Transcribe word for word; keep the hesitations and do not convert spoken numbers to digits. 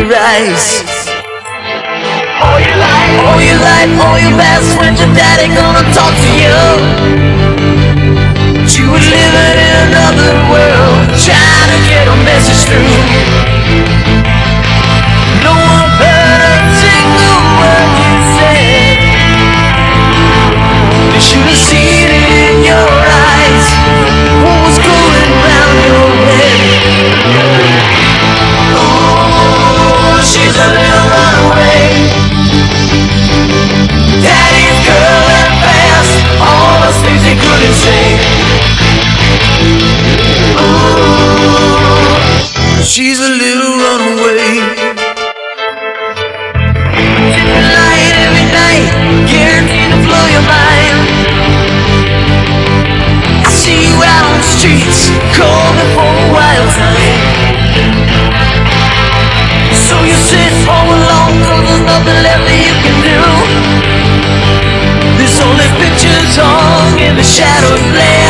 your eyes. All your life, all your life, all your best friends, your daddy gonna talk to you. But you were living in another world, trying to get a message through. No one heard a single word you said. They should have seen it in your eyes, what was going round your head. Oh, she's a little runaway. Daddy's girl and fast, all those things he couldn't say. Ooh, she's a little runaway. Every night, every night, guaranteed to blow your mind. I see you out on the streets, calling for a wild time. So you sit home alone, 'cause there's nothing left that you can do. There's only pictures hung in the shadows.